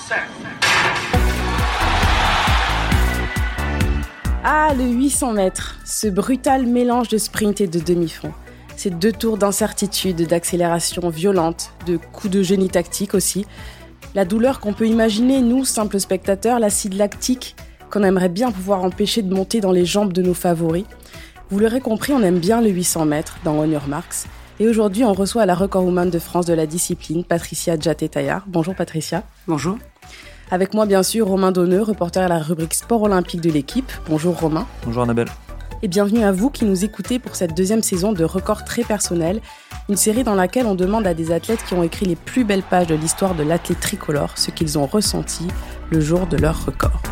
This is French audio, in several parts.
Ah, le 800 mètres, ce brutal mélange de sprint et de demi-fond. Ces 2 tours d'incertitude, d'accélération violente, de coups de génie tactique aussi. La douleur qu'on peut imaginer, nous, simples spectateurs, l'acide lactique qu'on aimerait bien pouvoir empêcher de monter dans les jambes de nos favoris. Vous l'aurez compris, on aime bien le 800 mètres dans On Your Marks. Et aujourd'hui, on reçoit la recordwoman de France de la discipline, Patricia Djaté-Taillard. Bonjour Patricia. Bonjour. Avec moi, bien sûr, Romain Donneux, reporter à la rubrique Sport olympique de l'équipe. Bonjour Romain. Bonjour Annabelle. Et bienvenue à vous qui nous écoutez pour cette 2e saison de Record très personnel, une série dans laquelle on demande à des athlètes qui ont écrit les plus belles pages de l'histoire de l'athlète tricolore ce qu'ils ont ressenti le jour de leur record.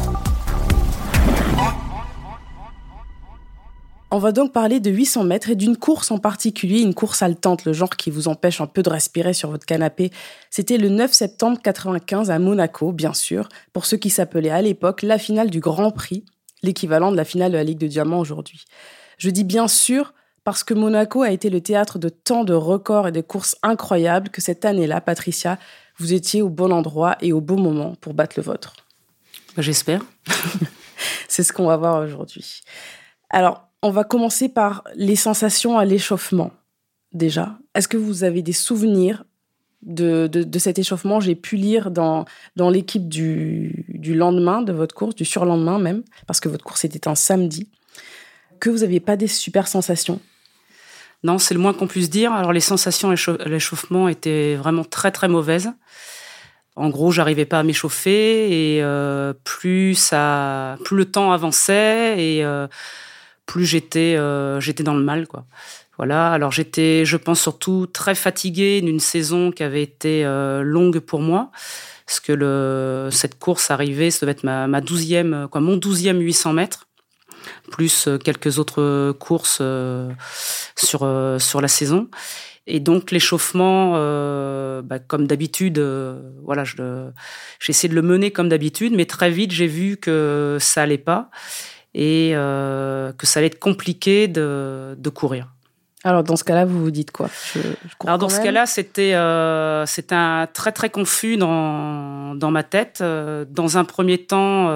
On va donc parler de 800 mètres et d'une course en particulier, une course haletante, le genre qui vous empêche un peu de respirer sur votre canapé. C'était le 9 septembre 1995 à Monaco, bien sûr, pour ce qui s'appelait à l'époque la finale du Grand Prix, l'équivalent de la finale de la Ligue de Diamant aujourd'hui. Je dis bien sûr parce que Monaco a été le théâtre de tant de records et de courses incroyables que cette année-là, Patricia, vous étiez au bon endroit et au bon moment pour battre le vôtre. J'espère. C'est ce qu'on va voir aujourd'hui. Alors, on va commencer par les sensations à l'échauffement, déjà. Est-ce que vous avez des souvenirs de cet échauffement? J'ai pu lire dans l'équipe du lendemain de votre course, du surlendemain même, parce que votre course était un samedi, que vous n'aviez pas des super sensations. Non, c'est le moins qu'on puisse dire. Alors, les sensations à l'échauffement étaient vraiment très, très mauvaises. En gros, j'arrivais pas à m'échauffer et plus le temps avançait et plus j'étais dans le mal, quoi. Voilà. Alors j'étais, je pense surtout très fatiguée d'une saison qui avait été longue pour moi, parce que cette course arrivée, ça devait être mon 12e 800 mètres, plus quelques autres courses sur la saison. Et donc l'échauffement, comme d'habitude, j'ai essayé de le mener comme d'habitude, mais très vite j'ai vu que ça allait pas et que ça allait être compliqué de courir. Alors dans ce cas-là, vous vous dites quoi? Alors dans ce cas-là, c'était un très très confus dans ma tête. Dans un premier temps,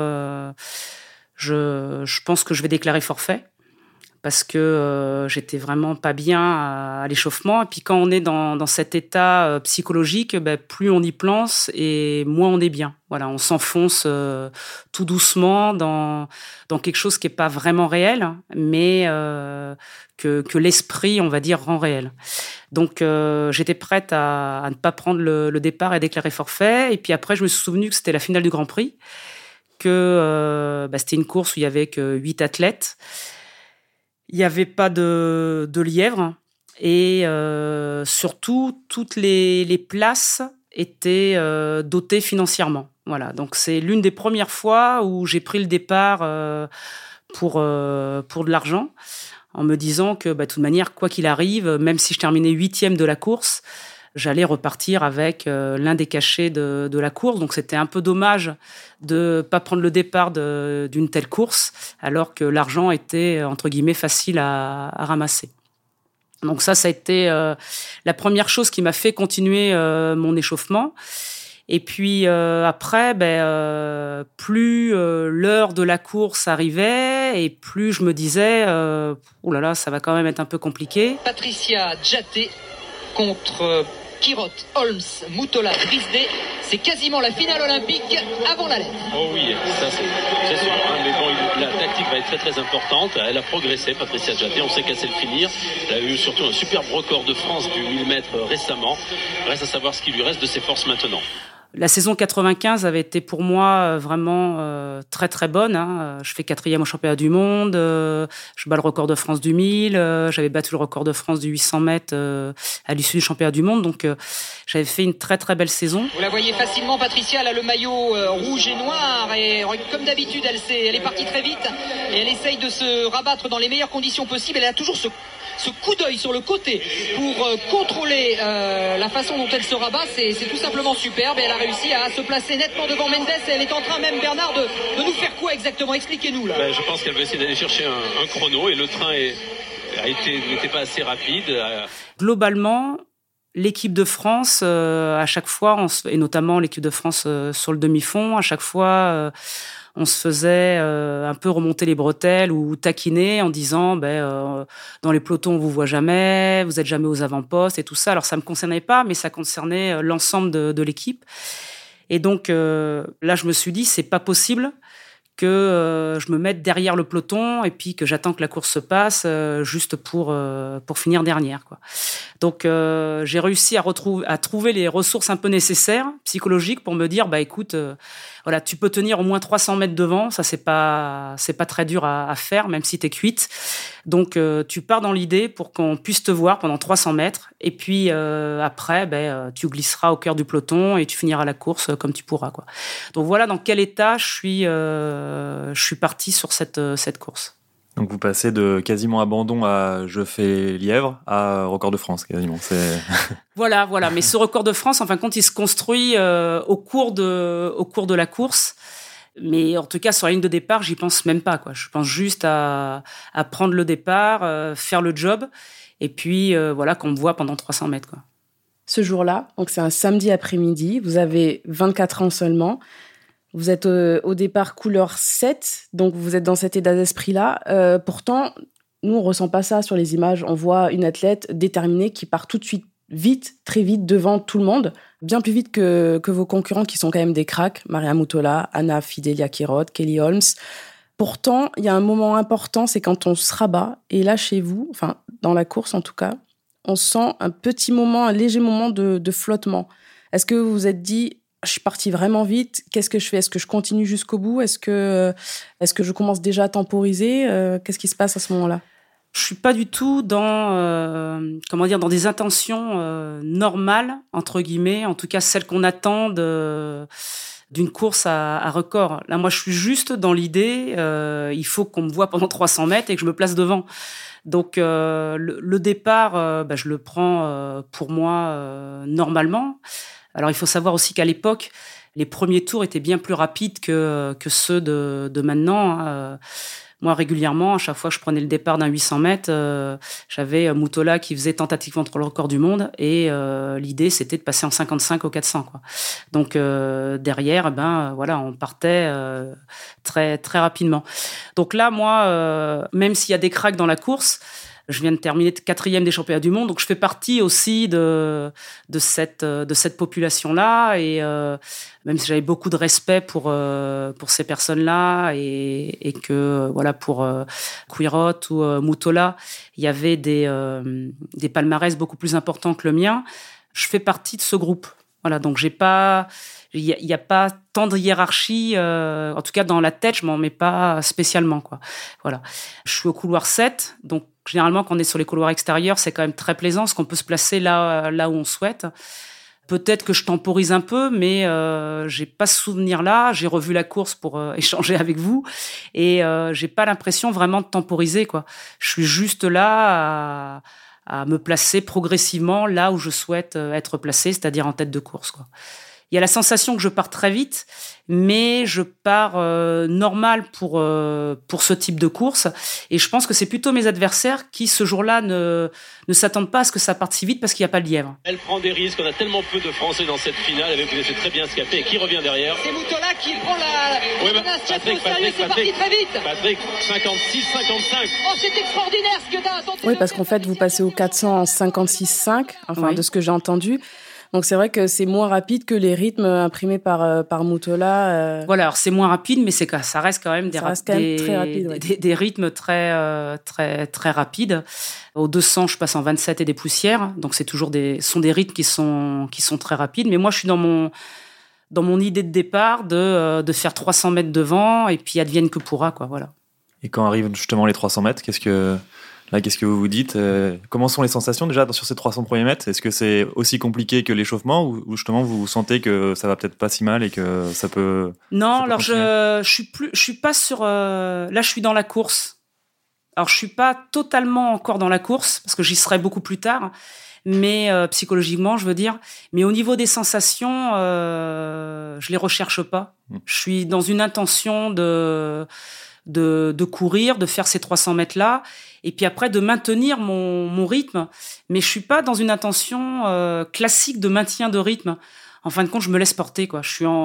je pense que je vais déclarer forfait, parce que j'étais vraiment pas bien à l'échauffement. Et puis quand on est dans cet état psychologique, plus on y pense et moins on est bien. Voilà, on s'enfonce tout doucement dans quelque chose qui est pas vraiment réel, mais que l'esprit, on va dire, rend réel. Donc j'étais prête à ne pas prendre le départ et déclarer forfait. Et puis après, je me suis souvenu que c'était la finale du Grand Prix, que c'était une course où il y avait que 8 athlètes. Il n'y avait pas de lièvre et surtout, toutes les places étaient dotées financièrement. Voilà, donc c'est l'une des premières fois où j'ai pris le départ pour de l'argent, en me disant que de toute manière, quoi qu'il arrive, même si je terminais 8e de la course, j'allais repartir avec l'un des cachets de la course. Donc, c'était un peu dommage de pas prendre le départ d'une telle course, alors que l'argent était, entre guillemets, facile à ramasser. Donc ça a été la première chose qui m'a fait continuer mon échauffement. Et puis après, plus l'heure de la course arrivait et plus je me disais oh là là, ça va quand même être un peu compliqué. Patricia Djaté contre Kirot, Holmes, Moutola, Drisdé, c'est quasiment la finale olympique avant la lettre. Oh oui, ça c'est sûr. Mais bon, la tactique va être très très importante. Elle a progressé, Patricia Djaté. On sait qu'elle sait le finir. Elle a eu surtout un superbe record de France du 1000 mètres récemment. Reste à savoir ce qui lui reste de ses forces maintenant. La saison 95 avait été pour moi vraiment très très bonne. Je fais 4e au championnat du monde, je bats le record de France du 1000, j'avais battu le record de France du 800 mètres à l'issue du championnat du monde, donc j'avais fait une très très belle saison. Vous la voyez facilement, Patricia, elle a le maillot rouge et noir, et comme d'habitude elle est partie très vite et elle essaye de se rabattre dans les meilleures conditions possibles. Elle a toujours ce coup d'œil sur le côté pour contrôler la façon dont elle se rabat. C'est tout simplement superbe et elle a réussi à se placer nettement devant Mendes et elle est en train même, Bernard, de nous faire quoi exactement? Expliquez-nous là. Je pense qu'elle va essayer d'aller chercher un chrono et le train n'était pas assez rapide. Globalement, l'équipe de France, à chaque fois, et notamment l'équipe de France sur le demi-fond, à chaque fois, on se faisait un peu remonter les bretelles ou taquiner en disant dans les pelotons, on vous voit jamais, vous êtes jamais aux avant-postes et tout ça. Alors, ça me concernait pas, mais ça concernait l'ensemble de l'équipe. Et donc, là, je me suis dit, c'est pas possible que je me mette derrière le peloton et puis que j'attends que la course se passe juste pour finir dernière, quoi. Donc, j'ai réussi à trouver les ressources un peu nécessaires, psychologiques, pour me dire, écoute, voilà, tu peux tenir au moins 300 mètres devant, ça c'est pas très dur à faire, même si t'es cuite. Donc, tu pars dans l'idée pour qu'on puisse te voir pendant 300 mètres, et puis après, tu glisseras au cœur du peloton et tu finiras la course comme tu pourras, quoi. Donc voilà dans quel état je suis partie sur cette course. Donc vous passez de quasiment abandon à je fais lièvre à record de France quasiment. Voilà. Mais ce record de France, en fin de compte, il se construit au cours de la course. Mais en tout cas, sur la ligne de départ, j'y pense même pas, quoi. Je pense juste à prendre le départ, faire le job, et puis qu'on me voit pendant 300 mètres, quoi. Ce jour-là, donc c'est un samedi après-midi, vous avez 24 ans seulement. Vous êtes au départ couleur 7, donc vous êtes dans cet état d'esprit-là. Pourtant, nous, on ressent pas ça sur les images. On voit une athlète déterminée qui part tout de suite, vite, très vite, devant tout le monde, bien plus vite que vos concurrents qui sont quand même des cracks, Maria Mutola, Anna Fidelia Quirot, Kelly Holmes. Pourtant, il y a un moment important, c'est quand on se rabat. Et là, chez vous, enfin, dans la course en tout cas, on sent un petit moment, un léger moment de flottement. Est-ce que vous vous êtes dit, je suis partie vraiment vite, qu'est-ce que je fais ? Est-ce que je continue jusqu'au bout ? Est-ce que je commence déjà à temporiser ? Qu'est-ce qui se passe à ce moment-là ? Je suis pas du tout dans des intentions normales, entre guillemets, en tout cas celles qu'on attend d'une course à record. Là, moi, je suis juste dans l'idée, il faut qu'on me voit pendant 300 mètres et que je me place devant. Donc, le départ, je le prends pour moi normalement. Alors, il faut savoir aussi qu'à l'époque, les premiers tours étaient bien plus rapides que ceux de maintenant. Moi, régulièrement, à chaque fois que je prenais le départ d'un 800 mètres, j'avais Mutola qui faisait tentative contre le record du monde, et l'idée, c'était de passer en 55 au 400, quoi. Donc, derrière, on partait très, très rapidement. Donc là, moi, même s'il y a des cracks dans la course, je viens de terminer 4e des championnats du monde, donc je fais partie aussi de cette population-là, et même si j'avais beaucoup de respect pour ces personnes-là, et que pour Quirot ou Mutola, il y avait des palmarès beaucoup plus importants que le mien, je fais partie de ce groupe. Voilà, donc il y a pas tant de hiérarchie, en tout cas dans la tête, je m'en mets pas spécialement, quoi. Voilà, je suis au couloir 7, donc généralement quand on est sur les couloirs extérieurs, c'est quand même très plaisant parce qu'on peut se placer là où on souhaite. Peut-être que je temporise un peu, mais j'ai pas ce souvenir-là. J'ai revu la course pour échanger avec vous, et j'ai pas l'impression vraiment de temporiser, quoi. Je suis juste là à me placer progressivement là où je souhaite être placé, c'est-à-dire en tête de course, quoi. Il y a la sensation que je pars très vite, mais je pars normal pour ce type de course. Et je pense que c'est plutôt mes adversaires qui, ce jour-là, ne s'attendent pas à ce que ça parte si vite parce qu'il n'y a pas de lièvre. Elle prend des risques. On a tellement peu de Français dans cette finale. Vous êtes très bien escapé. Et qui revient derrière ? C'est Mutola qui prend la Patrick, c'est parti très vite. Patrick, 56, 55. Oh, c'est extraordinaire ce que t'as tenté. Oui, parce qu'en fait, vous passez au 400 en 56,5, oui, de ce que j'ai entendu. Donc c'est vrai que c'est moins rapide que les rythmes imprimés par Mutola. Voilà, alors c'est moins rapide, mais ça reste quand même très rapide, ouais. des rythmes très très très rapides. Au 200, je passe en 27 et des poussières, donc c'est toujours des rythmes qui sont très rapides. Mais moi, je suis dans mon idée de départ de faire 300 mètres devant, et puis advienne que pourra, quoi. Voilà. Et quand arrivent justement les 300 mètres, qu'est-ce que vous vous dites ? Comment sont les sensations déjà sur ces 300 premiers mètres ? Est-ce que c'est aussi compliqué que l'échauffement, ou justement vous sentez que ça va peut-être pas si mal et que ça peut... Non, alors je suis pas sur... là, je suis dans la course. Alors, je suis pas totalement encore dans la course parce que j'y serai beaucoup plus tard, mais psychologiquement, je veux dire. Mais au niveau des sensations, je les recherche pas. Je suis dans une intention de courir, de faire ces 300 mètres-là, et puis après de maintenir mon rythme. Mais je suis pas dans une intention classique de maintien de rythme. En fin de compte, je me laisse porter, quoi.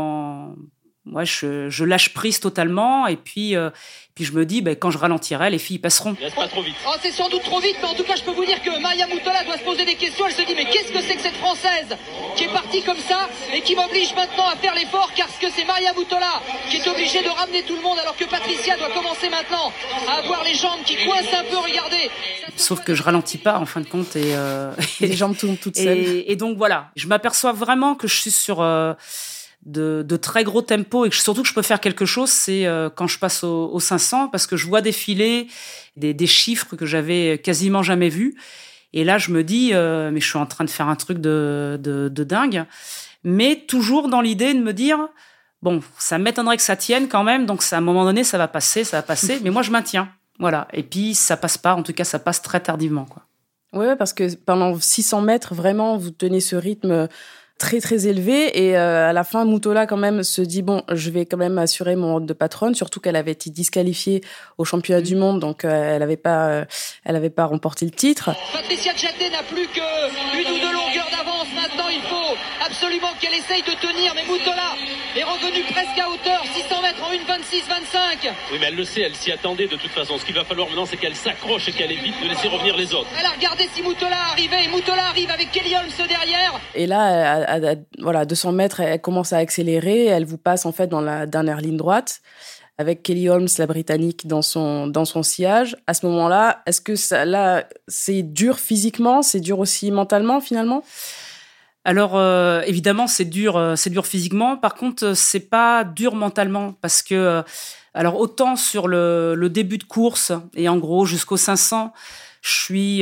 Je lâche prise totalement, et puis je me dis, quand je ralentirai, les filles passeront. Reste pas trop vite. Oh, c'est sans doute trop vite, mais en tout cas, je peux vous dire que Maria Mutola doit se poser des questions. Elle se dit, mais qu'est-ce que c'est que cette Française qui est partie comme ça et qui m'oblige maintenant à faire l'effort, car ce que c'est Maria Mutola qui est obligée de ramener tout le monde, alors que Patricia doit commencer maintenant à avoir les jambes qui coincent un peu, regardez. Sauf que je ralentis pas, en fin de compte, et Les jambes tournent toutes seules. et donc voilà, je m'aperçois vraiment que je suis sur de très gros tempo, et surtout que je peux faire quelque chose, c'est quand je passe au 500, parce que je vois défiler des chiffres que j'avais quasiment jamais vus. Et là, je me dis, mais je suis en train de faire un truc de dingue. Mais toujours dans l'idée de me dire, bon, ça m'étonnerait que ça tienne quand même, donc à un moment donné, ça va passer, mais moi, je maintiens. Voilà. Et puis, ça passe pas, en tout cas, ça passe très tardivement, quoi. Ouais, parce que pendant 600 mètres, vraiment, vous tenez ce rythme très, très élevé. Et à la fin, Mutola, quand même, se dit, bon, je vais quand même assurer mon rôle de patronne, surtout qu'elle avait été disqualifiée au championnat du monde, donc elle avait pas remporté le titre. Patricia Tjaté n'a plus qu'une ou deux longueurs d'avance. Maintenant, il faut absolument qu'elle essaye de tenir, mais Mutola est revenue presque à hauteur. 600 mètres en 1,26-25. Oui, mais elle le sait, elle s'y attendait de toute façon. Ce qu'il va falloir maintenant, c'est qu'elle s'accroche et qu'elle évite de laisser revenir les autres. Elle a regardé si Mutola arrivait, et Mutola arrive avec Kelly Holmes derrière. Et là, à 200 mètres, elle commence à accélérer. Elle vous passe en fait dans la dernière ligne droite, avec Kelly Holmes, la Britannique, dans son sillage. À ce moment-là, est-ce que c'est dur physiquement, c'est dur aussi mentalement finalement? Alors évidemment, c'est dur physiquement. Par contre, c'est pas dur mentalement, parce que alors autant sur le début de course, et en gros jusqu'au 500, je suis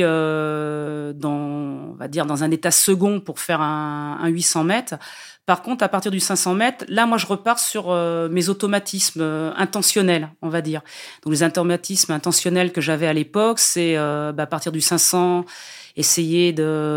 on va dire dans un état second pour faire un 800 mètres. Par contre, à partir du 500 mètres, là, moi, je repars sur mes automatismes intentionnels, on va dire. Donc, les automatismes intentionnels que j'avais à l'époque, c'est à partir du 500, essayer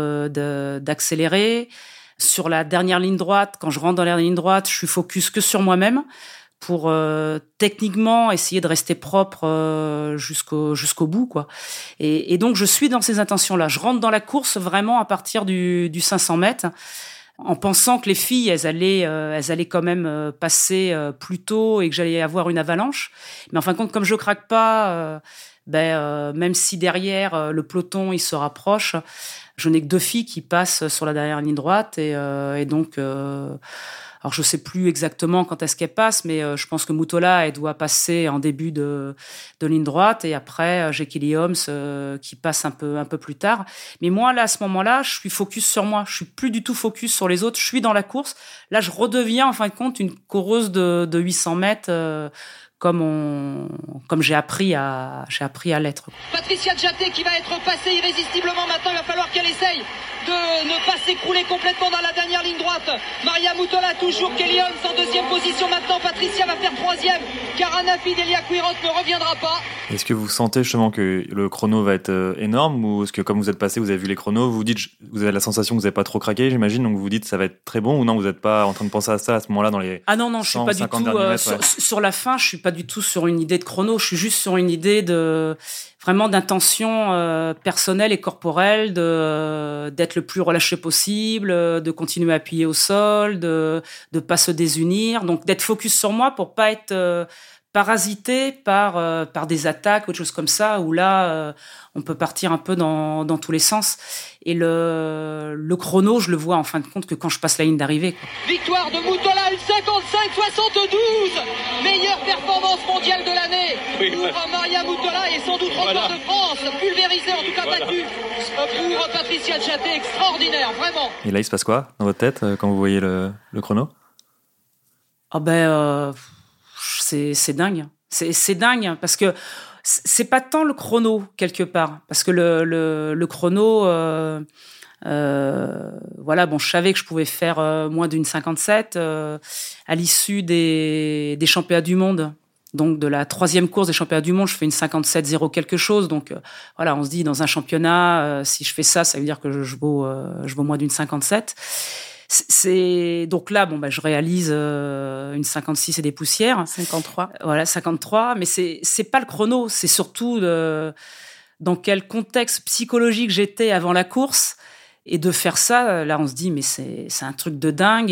d'accélérer. Sur la dernière ligne droite, quand je rentre dans la ligne droite, je suis focus que sur moi-même pour techniquement essayer de rester propre jusqu'au bout, quoi. Et donc, je suis dans ces intentions-là. Je rentre dans la course vraiment à partir du 500 mètres, en pensant que les filles, elles allaient quand même passer plus tôt et que j'allais avoir une avalanche. Mais en fin de compte, comme je craque pas, même si derrière le peloton il se rapproche, je n'ai que 2 filles qui passent sur la dernière ligne droite, et donc alors je sais plus exactement quand est-ce qu'elle passe, mais je pense que Mutola, elle doit passer en début de ligne droite, et après j'ai Kelly Holmes qui passe un peu plus tard. Mais moi là, à ce moment-là, je suis focus sur moi, je suis plus du tout focus sur les autres, je suis dans la course. Là, je redeviens en fin de compte une coureuse de 800 mètres comme j'ai appris à l'être. Patricia Tjaté qui va être passée irrésistiblement maintenant. Il va falloir qu'elle essaye de ne pas s'écrouler complètement dans la dernière ligne droite. Maria Mutola toujours, Kelly Holmes en 2e position maintenant. Patricia va faire 3e, car Anafi Delia Quirot ne reviendra pas. Est-ce que vous sentez justement que le chrono va être énorme, ou est-ce que comme vous êtes passé, vous avez vu les chronos, vous avez la sensation que vous n'avez pas trop craqué, j'imagine, donc vous vous dites ça va être très bon, ou non, vous n'êtes pas en train de penser à ça à ce moment-là dans les non, je suis pas du tout sur la fin, je suis pas du tout sur une idée de chrono, je suis juste sur une idée vraiment d'intention personnelle et corporelle, d'être le plus relâché possible, de continuer à appuyer au sol, de pas se désunir, donc d'être focus sur moi pour pas être parasité par des attaques ou des choses comme ça, où là on peut partir un peu dans tous les sens. Et le chrono, je le vois en fin de compte que quand je passe la ligne d'arrivée, quoi. Victoire de Mutola, une 55-72, meilleure performance mondiale de l'année pour Maria Mutola, et sans doute record de France, pulvérisé, en tout cas battu pour Patricia Tjaté. Extraordinaire, vraiment. Et là, il se passe quoi dans votre tête quand vous voyez le chrono? C'est dingue. C'est dingue, parce que c'est pas tant le chrono quelque part, parce que le chrono, je savais que je pouvais faire moins d'une 57 à l'issue des championnats du monde. Donc de la 3e course des championnats du monde, je fais une 57-0 quelque chose. Donc on se dit dans un championnat, si je fais ça, ça veut dire que je vaux moins d'une 57. Donc là, je réalise une 56 et des poussières. 53. Voilà, 53. Mais c'est pas le chrono, c'est surtout dans quel contexte psychologique j'étais avant la course. Et de faire ça, là, on se dit, mais c'est un truc de dingue.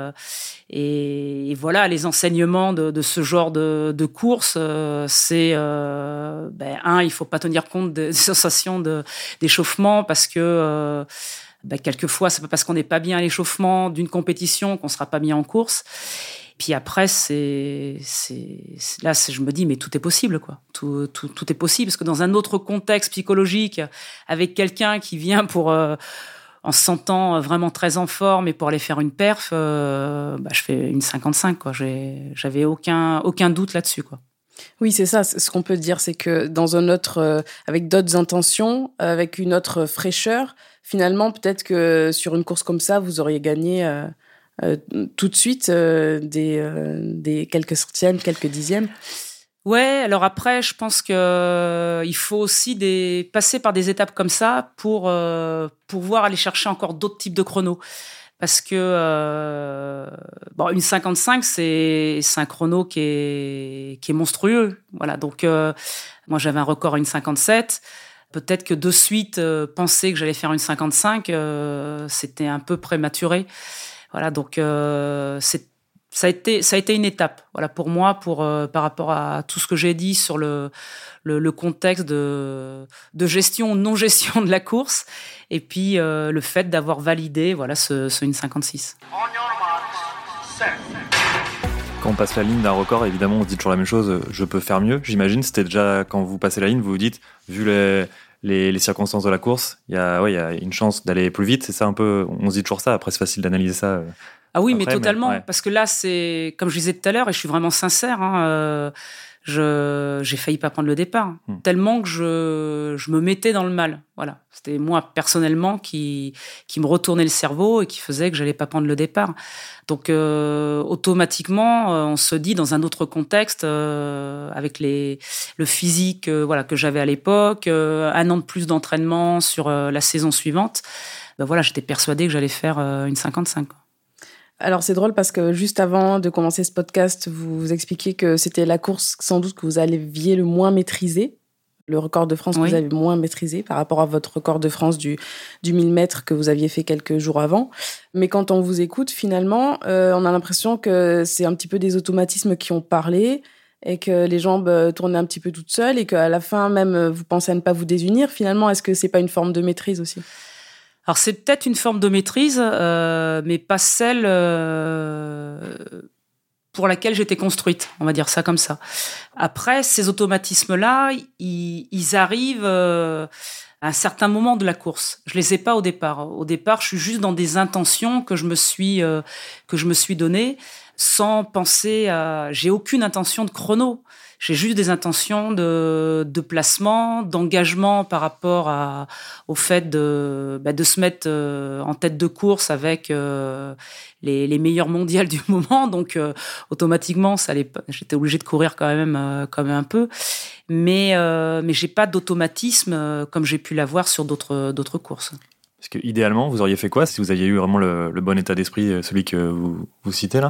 Et voilà, les enseignements de ce genre de course, c'est il faut pas tenir compte des sensations d'échauffement parce que quelquefois, c'est pas parce qu'on n'est pas bien à l'échauffement d'une compétition qu'on sera pas bien en course. Puis après, je me dis, mais tout est possible, quoi. Tout est possible parce que dans un autre contexte psychologique, avec quelqu'un qui vient en se sentant vraiment très en forme et pour aller faire une perf, je fais une 55, quoi. J'avais aucun doute là-dessus, quoi. Oui, c'est ça. Ce qu'on peut dire, c'est que dans un autre, avec d'autres intentions, avec une autre fraîcheur, finalement, peut-être que sur une course comme ça, vous auriez gagné tout de suite des quelques centièmes, quelques dixièmes. Ouais, alors après, je pense que il faut aussi passer par des étapes comme ça pour pouvoir aller chercher encore d'autres types de chronos. Parce que une 55, c'est un chrono qui est monstrueux. Voilà, donc moi j'avais un record à une 57. Peut-être que de suite penser que j'allais faire une 55, c'était un peu prématuré. Voilà, donc ça a été une étape, voilà, pour moi, par rapport à tout ce que j'ai dit sur le contexte de gestion ou non gestion de la course, et puis le fait d'avoir validé, voilà, ce 1,56. Quand on passe la ligne d'un record, évidemment, on se dit toujours la même chose. Je peux faire mieux. J'imagine, c'était déjà quand vous passez la ligne, vous vous dites, vu les circonstances de la course, il y a une chance d'aller plus vite. C'est ça un peu. On se dit toujours ça. Après, c'est facile d'analyser ça. Ah oui, après, mais totalement. ouais. Parce que là, c'est, comme je disais tout à l'heure, et je suis vraiment sincère, j'ai failli pas prendre le départ. Tellement que je me mettais dans le mal. Voilà. C'était moi, personnellement, qui me retournait le cerveau et qui faisait que j'allais pas prendre le départ. Donc, automatiquement, on se dit, dans un autre contexte, avec le physique, que j'avais à l'époque, un an de plus d'entraînement sur la saison suivante, j'étais persuadée que j'allais faire une 55. Alors, c'est drôle parce que juste avant de commencer ce podcast, vous expliquiez que c'était la course, sans doute, que vous aviez le moins maîtrisé, le record de France que vous avez moins maîtrisé par rapport à votre record de France du 1000 mètres que vous aviez fait quelques jours avant. Mais quand on vous écoute, finalement, on a l'impression que c'est un petit peu des automatismes qui ont parlé et que les jambes tournaient un petit peu toutes seules et qu'à la fin, même, vous pensez à ne pas vous désunir. Finalement, est-ce que c'est pas une forme de maîtrise aussi ? Alors, c'est peut-être une forme de maîtrise, mais pas celle pour laquelle j'étais construite, on va dire ça comme ça. Après, ces automatismes-là, ils arrivent à un certain moment de la course. Je les ai pas au départ. Au départ, je suis juste dans des intentions que je me suis données sans penser à... J'ai aucune intention de chrono. J'ai juste des intentions de placement, d'engagement par rapport au fait de se mettre en tête de course avec les meilleurs mondiales du moment. Donc, automatiquement, j'étais obligée de courir quand même un peu. Mais j'ai pas d'automatisme comme j'ai pu l'avoir sur d'autres courses. Parce que idéalement, vous auriez fait quoi si vous aviez eu vraiment le bon état d'esprit, celui que vous citez là ?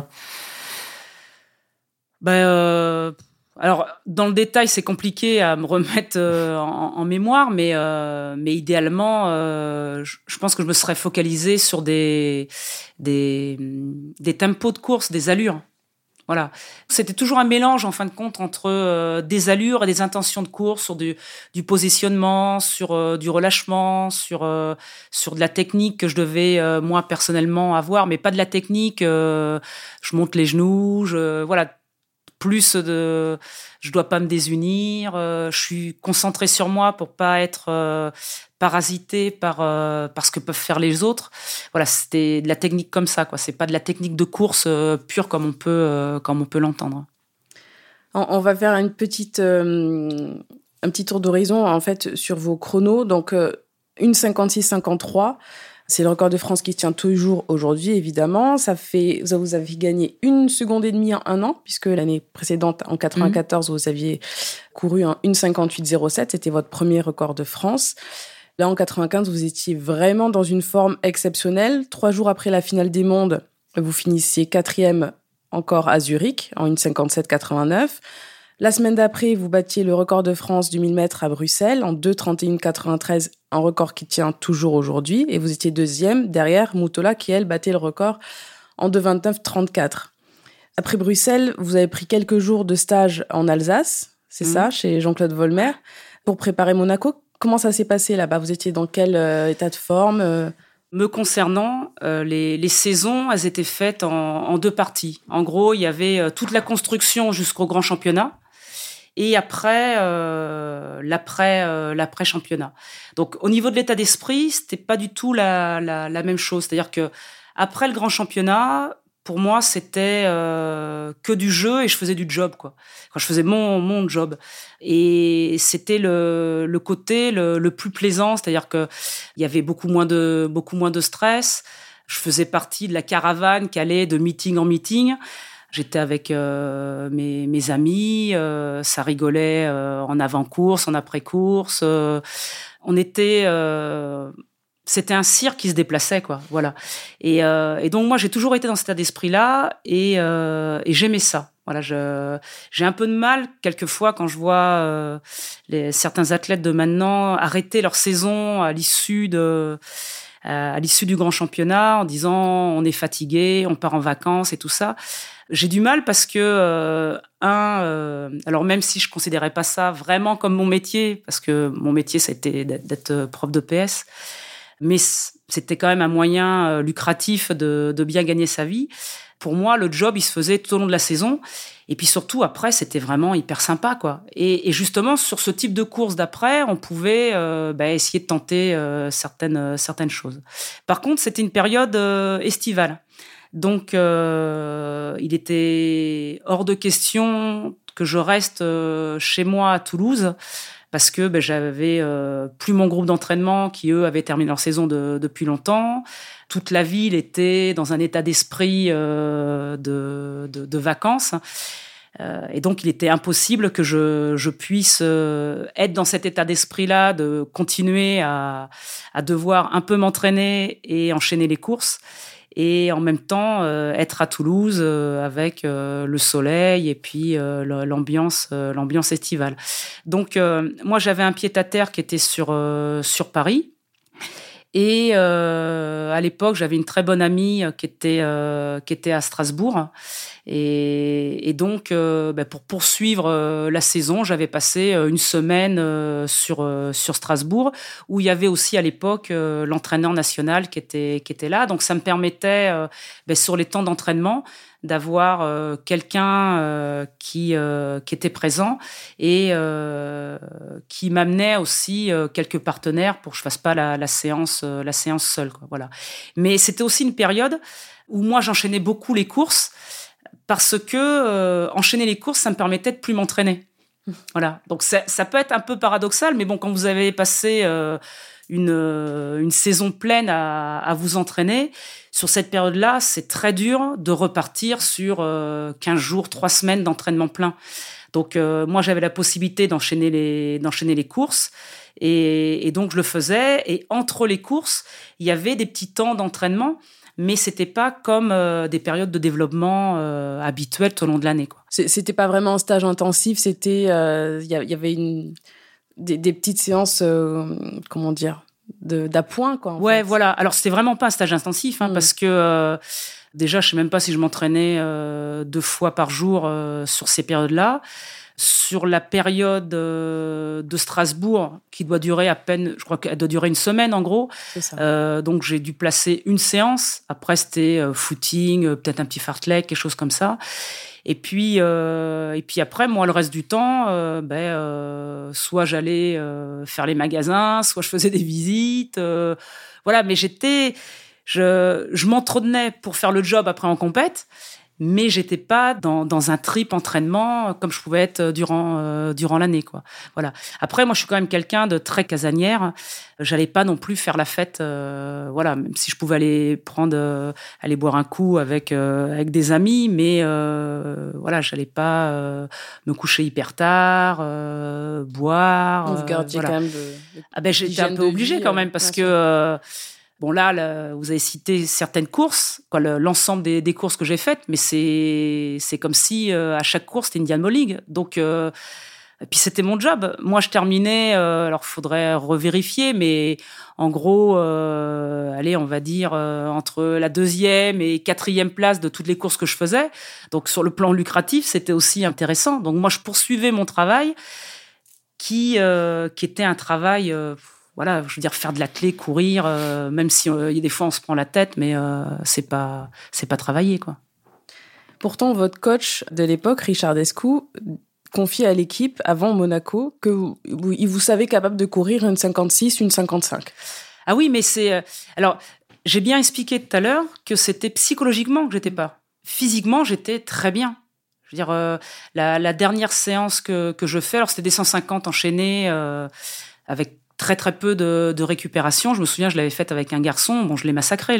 Alors, dans le détail, c'est compliqué à me remettre en mémoire, mais idéalement, je pense que je me serais focalisée sur des tempos de course, des allures. Voilà. C'était toujours un mélange, en fin de compte, entre des allures et des intentions de course, sur du positionnement, sur du relâchement, sur de la technique que je devais, moi, personnellement, avoir, mais pas de la technique, je monte les genoux, plus je dois pas me désunir, je suis concentrée sur moi pour pas être parasité par ce que peuvent faire les autres. Voilà, c'était de la technique comme ça, quoi. C'est pas de la technique de course pure comme on peut l'entendre. On va faire un petit tour d'horizon en fait sur vos chronos. Donc une 56-53. C'est le record de France qui tient toujours aujourd'hui, évidemment. Vous avez gagné 1 seconde et demie en 1 an, puisque l'année précédente, en 94, vous aviez couru en 1,58,07. C'était votre premier record de France. Là, en 95, vous étiez vraiment dans une forme exceptionnelle. 3 jours après la finale des mondes, vous finissiez 4e encore à Zurich, en 1,57,89. La semaine d'après, vous battiez le record de France du 1000 mètres à Bruxelles, en 2,31,93, un record qui tient toujours aujourd'hui. Et vous étiez 2e, derrière Moutola, qui, elle, battait le record en 2,29,34. Après Bruxelles, vous avez pris quelques jours de stage en Alsace, c'est ça, chez Jean-Claude Volmer, pour préparer Monaco. Comment ça s'est passé là-bas ? Vous étiez dans quel état de forme ? Me concernant, les saisons, elles étaient faites en 2 parties. En gros, il y avait toute la construction jusqu'au grand championnat et après l'après-championnat. Donc, au niveau de l'état d'esprit, c'était pas du tout la même chose. C'est-à-dire que après le grand championnat, pour moi, c'était que du jeu et je faisais du job, quoi. Quand je faisais mon job. Et c'était le côté le plus plaisant, c'est-à-dire que il y avait beaucoup moins de stress. Je faisais partie de la caravane qui allait de meeting en meeting. J'étais avec mes amis, ça rigolait en avant-course, en après-course. On était... C'était un cirque qui se déplaçait, quoi. Voilà. Et donc moi, j'ai toujours été dans cet état d'esprit-là et j'aimais ça. Voilà, j'ai un peu de mal quelquefois quand je vois certains athlètes de maintenant arrêter leur saison à l'issue du grand championnat en disant on est fatigué, on part en vacances et tout ça. J'ai du mal parce que alors même si je considérais pas ça vraiment comme mon métier, parce que mon métier c'était d'être prof de PS. Mais c'était quand même un moyen lucratif de bien gagner sa vie. Pour moi, le job, il se faisait tout au long de la saison. Et puis surtout, après, c'était vraiment hyper sympa, quoi. Et justement, sur ce type de course d'après, on pouvait essayer de tenter certaines choses. Par contre, c'était une période estivale. Donc, il était hors de question que je reste chez moi à Toulouse, parce que j'avais plus mon groupe d'entraînement qui, eux, avaient terminé leur saison depuis longtemps. Toute la ville était dans un état d'esprit de vacances. Et donc, il était impossible que je puisse être dans cet état d'esprit-là, de continuer à devoir un peu m'entraîner et enchaîner les courses. Et en même temps être à Toulouse avec le soleil et puis l'ambiance estivale. Donc moi j'avais un pied-à-terre qui était sur Paris et à l'époque j'avais une très bonne amie qui était à Strasbourg et donc pour poursuivre la saison j'avais passé une semaine sur Strasbourg où il y avait aussi à l'époque l'entraîneur national qui était là, donc ça me permettait sur les temps d'entraînement d'avoir quelqu'un qui était présent et qui m'amenait aussi quelques partenaires pour que je fasse pas la séance seule, quoi. Voilà. Mais c'était aussi une période où moi j'enchaînais beaucoup les courses parce que enchaîner les courses ça me permettait de plus m'entraîner. Voilà. Donc ça peut être un peu paradoxal, mais bon, quand vous avez passé une saison pleine à vous entraîner, sur cette période-là, c'est très dur de repartir sur 15 jours, 3 semaines d'entraînement plein. Donc moi, j'avais la possibilité d'enchaîner les courses et donc je le faisais. Et entre les courses, il y avait des petits temps d'entraînement, mais c'était pas comme des périodes de développement habituelles tout au long de l'année, quoi. C'était pas vraiment un stage intensif, c'était il y avait des petites séances comment dire d'appoint, quoi. Ouais, fait. Voilà. Alors c'était vraiment pas un stage intensif parce que déjà je sais même pas si je m'entraînais 2 fois par jour sur ces périodes-là. Sur la période de Strasbourg, qui doit durer à peine, je crois qu'elle doit durer une semaine en gros. C'est ça. Donc j'ai dû placer une séance. Après footing, peut-être un petit fartlek, quelque chose comme ça. Et puis après, moi, le reste du temps, soit j'allais faire les magasins, soit je faisais des visites. Voilà, mais je m'entrtenais pour faire le job après en compète. mais j'étais pas dans un trip entraînement comme je pouvais être durant l'année, quoi. Voilà. Après, moi, je suis quand même quelqu'un de très casanière. J'allais pas non plus faire la fête, voilà, même si je pouvais aller boire un coup avec des amis, mais voilà, j'allais pas me coucher hyper tard, boire. Vous gardiez voilà. quand même j'étais un peu obligée quand même parce que bon, là, vous avez cité certaines courses, quoi, l'ensemble des courses que j'ai faites, mais c'est comme si à chaque course, c'était une Diamond League. Donc, et puis c'était mon job. Moi, je terminais, alors il faudrait revérifier, mais en gros, allez, on va dire entre la 2e et 4e place de toutes les courses que je faisais. Donc, sur le plan lucratif, c'était aussi intéressant. Donc, moi, je poursuivais mon travail qui était un travail... voilà, je veux dire, faire de l'athlé, courir, même si des fois on se prend la tête, mais c'est pas travailler, quoi. Pourtant, votre coach de l'époque, Richard Descoux, confie à l'équipe avant Monaco il vous savait capable de courir une 56, une 55. Ah oui, mais alors, j'ai bien expliqué tout à l'heure que c'était psychologiquement que j'étais pas. Physiquement, j'étais très bien. Je veux dire, la dernière séance que je fais, alors c'était des 150 enchaînés avec très très peu de récupération. Je me souviens, je l'avais faite avec un garçon. Bon, je l'ai massacré,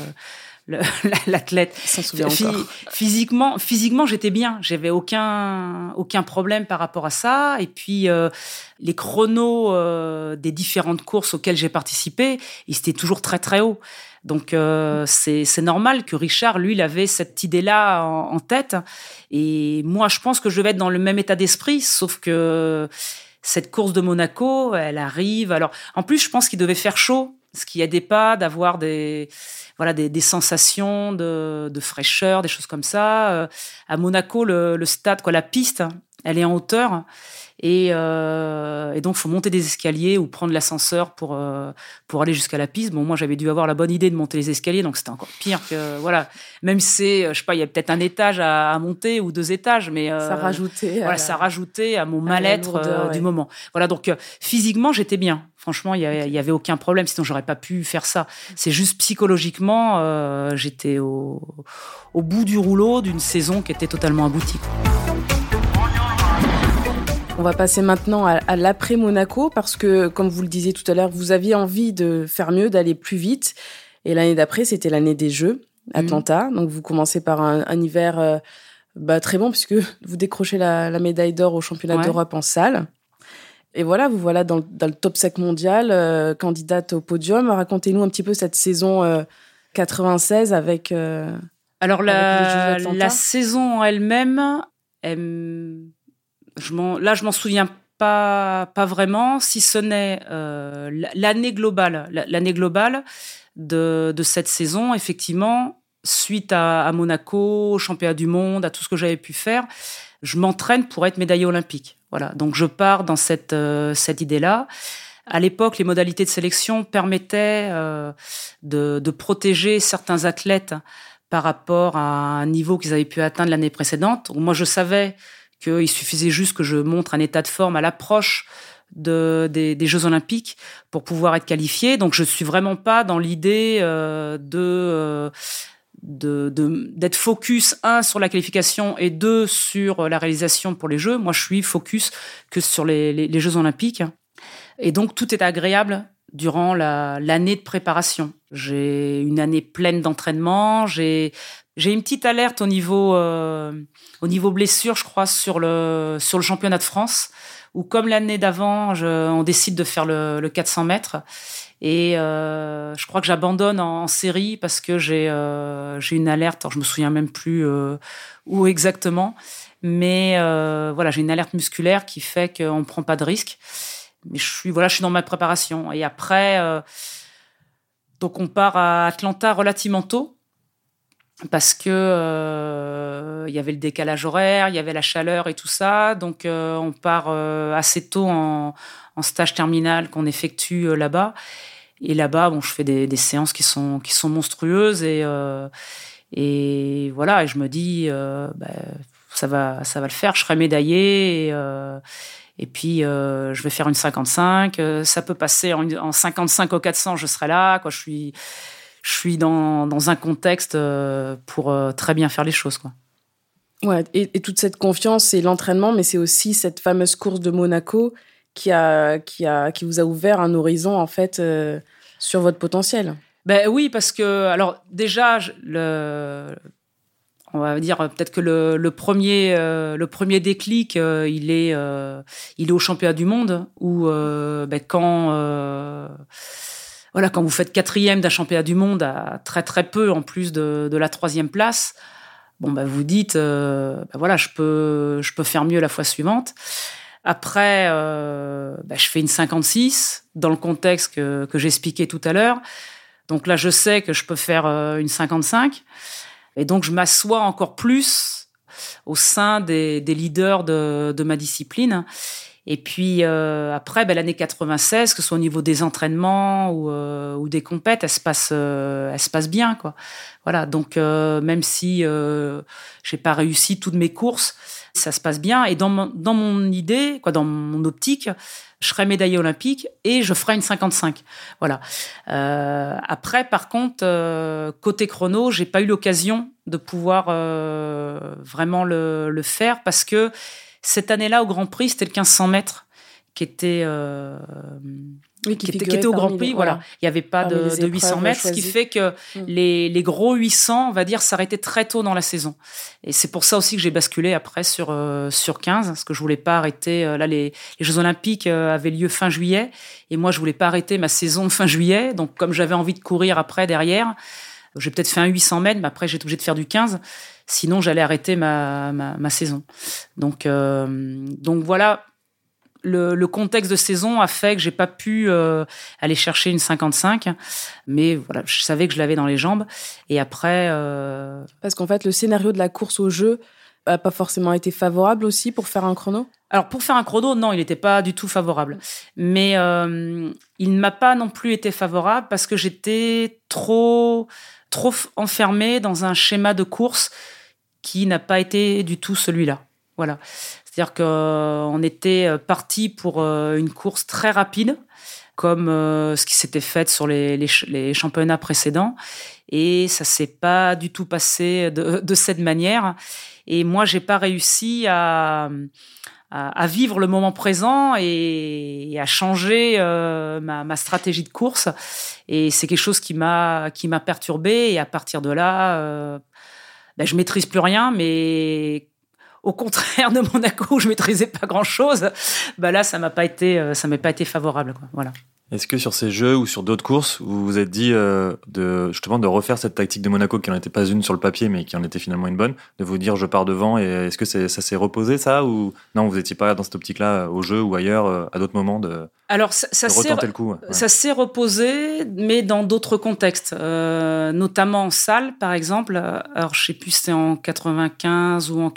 l'athlète. S'en souvient encore. Physiquement, j'étais bien. J'avais aucun problème par rapport à ça. Et puis, les chronos des différentes courses auxquelles j'ai participé, ils étaient toujours très très hauts. Donc, c'est normal que Richard, lui, il avait cette idée-là en tête. Et moi, je pense que je vais être dans le même état d'esprit, sauf que cette course de Monaco, elle arrive. Alors, en plus, je pense qu'il devait faire chaud, ce qui aidait pas d'avoir des sensations de fraîcheur, des choses comme ça. À Monaco, le stade, quoi, la piste, elle est en hauteur. Et donc, il faut monter des escaliers ou prendre l'ascenseur pour aller jusqu'à la piste. Bon, moi, j'avais dû avoir la bonne idée de monter les escaliers, donc c'était encore pire que... Voilà. Même si, je sais pas, il y a peut-être un étage à monter ou 2 étages, mais... ça rajoutait à mon mal-être du moment. Voilà, donc physiquement, j'étais bien. Franchement, il y avait aucun problème, sinon j'aurais pas pu faire ça. C'est juste psychologiquement, j'étais au bout du rouleau d'une saison qui était totalement aboutie. On va passer maintenant à l'après-Monaco parce que, comme vous le disiez tout à l'heure, vous aviez envie de faire mieux, d'aller plus vite. Et l'année d'après, c'était l'année des Jeux, Atlanta. Donc, vous commencez par un hiver très bon puisque vous décrochez la médaille d'or au championnat d'Europe en salle. Et voilà, vous voilà dans le top 5 mondial, candidate au podium. Racontez-nous un petit peu cette saison 96 avec... Alors, la saison elle-même... je m'en souviens pas vraiment, si ce n'est l'année globale de cette saison, effectivement, suite à Monaco, au championnat du monde, à tout ce que j'avais pu faire, je m'entraîne pour être médaillée olympique. Voilà, donc je pars dans cette idée-là. À l'époque, les modalités de sélection permettaient de protéger certains athlètes par rapport à un niveau qu'ils avaient pu atteindre l'année précédente. Moi, je savais qu'il suffisait juste que je montre un état de forme à l'approche des Jeux Olympiques pour pouvoir être qualifiée. Donc, je ne suis vraiment pas dans l'idée d'être focus, 1, sur la qualification et 2, sur la réalisation pour les Jeux. Moi, je suis focus que sur les Jeux Olympiques. Et donc, tout est agréable durant l'année de préparation. J'ai une année pleine d'entraînement. J'ai une petite alerte au niveau blessure, je crois, sur le championnat de France, où comme l'année d'avant, on décide de faire le 400 mètres. Et je crois que j'abandonne en série parce que j'ai une alerte. Alors, je me souviens même plus où exactement, mais voilà, j'ai une alerte musculaire qui fait qu'on ne prend pas de risque. Mais je suis dans ma préparation. Et après, donc on part à Atlanta relativement tôt parce que y avait le décalage horaire, il y avait la chaleur et tout ça. Donc on part assez tôt en stage terminal qu'on effectue là-bas. Et là-bas, bon, je fais des séances qui sont monstrueuses et voilà. Et je me dis, ça va le faire. Je serai médaillée. Et puis, je vais faire une 55. Ça peut passer en 55 au 400, je serai là. Quoi. Je suis dans un contexte pour très bien faire les choses. Quoi. Ouais, et toute cette confiance, c'est l'entraînement, mais c'est aussi cette fameuse course de Monaco qui vous a ouvert un horizon, en fait, sur votre potentiel. Ben oui, parce que, alors déjà, on va dire peut-être que le premier déclic, il est au championnat du monde où quand vous faites 4e d'un championnat du monde à très très peu en plus de la 3e place, vous dites je peux faire mieux la fois suivante. Après, je fais une 56 dans le contexte que j'expliquais tout à l'heure. Donc là, je sais que je peux faire une 55. Et donc, je m'assois encore plus au sein des leaders de ma discipline. Et puis, après, l'année 96, que ce soit au niveau des entraînements ou des compètes, elle se passe bien, quoi. Voilà. Donc, même si j'ai pas réussi toutes mes courses, ça se passe bien. Et dans mon idée, dans mon optique, je serai médaillée olympique et je ferai une 55. Voilà. Après, par contre, côté chrono, j'ai pas eu l'occasion de pouvoir vraiment le faire parce que cette année-là, au Grand Prix, c'était le 1500 mètres qui était qui était au Grand Prix. Voilà. Il n'y avait pas de 800 mètres, ce qui fait que les gros 800, on va dire, s'arrêtaient très tôt dans la saison. Et c'est pour ça aussi que j'ai basculé après sur 15, parce que je voulais pas arrêter. Là, les Jeux Olympiques avaient lieu fin juillet, et moi, je voulais pas arrêter ma saison fin juillet. Donc, comme j'avais envie de courir après derrière, j'ai peut-être fait un 800 mètres, mais après, j'ai été obligé de faire du 15. Sinon, j'allais arrêter ma saison. Donc voilà. Le contexte de saison a fait que j'ai pas pu aller chercher une 55, mais voilà, je savais que je l'avais dans les jambes. Et après, parce qu'en fait, le scénario de la course au jeu a pas forcément été favorable aussi pour faire un chrono. Alors pour faire un chrono, non, il n'était pas du tout favorable. Mais il ne m'a pas non plus été favorable parce que j'étais trop enfermée dans un schéma de course qui n'a pas été du tout celui-là. Voilà. C'est-à-dire qu'on était parti pour une course très rapide, comme ce qui s'était fait sur les championnats précédents. Et ça s'est pas du tout passé de cette manière. Et moi, j'ai pas réussi à vivre le moment présent et à changer ma stratégie de course. Et c'est quelque chose qui m'a perturbée. Et à partir de là, je maîtrise plus rien, mais au contraire de Monaco où je maîtrisais pas grand-chose, là ça m'est pas été favorable, quoi. Voilà. Est-ce que sur ces jeux ou sur d'autres courses, vous vous êtes dit de refaire cette tactique de Monaco qui n'en était pas une sur le papier mais qui en était finalement une bonne, de vous dire je pars devant, et est-ce que ça s'est reposé ça, ou non, vous n'étiez pas dans cette optique-là au jeu ou ailleurs à d'autres moments de retenter le coup? Ouais. Ça s'est reposé, mais dans d'autres contextes, notamment en salle par exemple. Alors je sais plus si c'était en 95 ou en